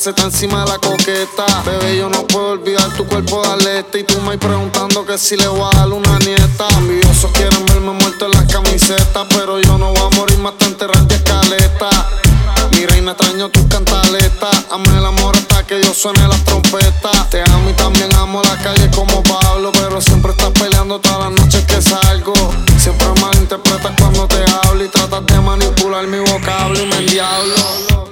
se está encima de la coqueta. Bebé, yo no puedo olvidar tu cuerpo de atleta. Y tú me preguntando que si le voy a dar una nieta. Envidiosos quieren verme muerto en las camisetas, pero yo no voy a morir más te enterrar de escaleta. Mi reina, extraño tus cantaletas. Hazme el amor hasta que yo suene las trompetas. Te amo y también amo la calle como Pablo, pero siempre estás peleando todas las noches que salgo. Siempre malinterpretas cuando te hablo y tratas de manipular mi vocablo y me endiablo.